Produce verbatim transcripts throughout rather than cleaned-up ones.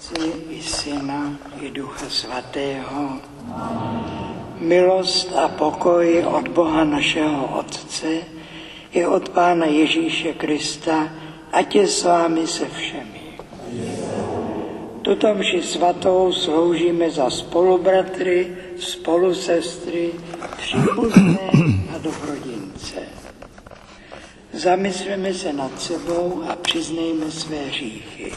Otce i Syna i Ducha Svatého. Milost a pokoj od Boha našeho Otce i od Pána Ježíše Krista, ať je s vámi se všemi. Tuto mši svatou sloužíme za spolubratry, spolusestry, příbuzné a dobrodince. Zamysleme se nad sebou a přiznejme své hříchy.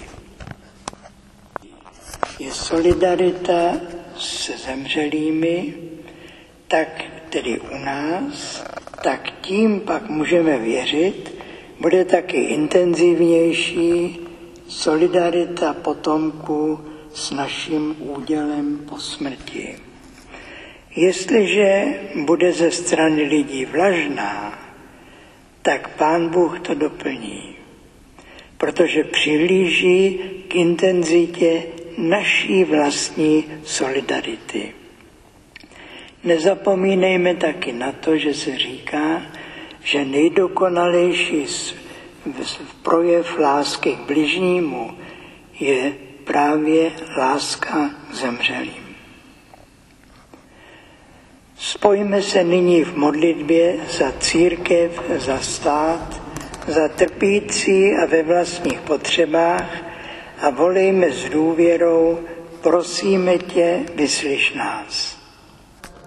Je solidarita se zemřelými, tak tedy u nás, tak tím pak můžeme věřit, bude taky intenzivnější solidarita potomků s naším údělem po smrti. Jestliže bude ze strany lidí vlažná, tak Pán Bůh to doplní, protože přihlíží k intenzitě naší vlastní solidarity. Nezapomínejme taky na to, že se říká, že nejdokonalejší projev lásky k bližnímu je právě láska k zemřelým. Spojíme se nyní v modlitbě za církev, za stát, za trpící a ve vlastních potřebách a volejme s důvěrou, prosíme tě, vyslyš nás.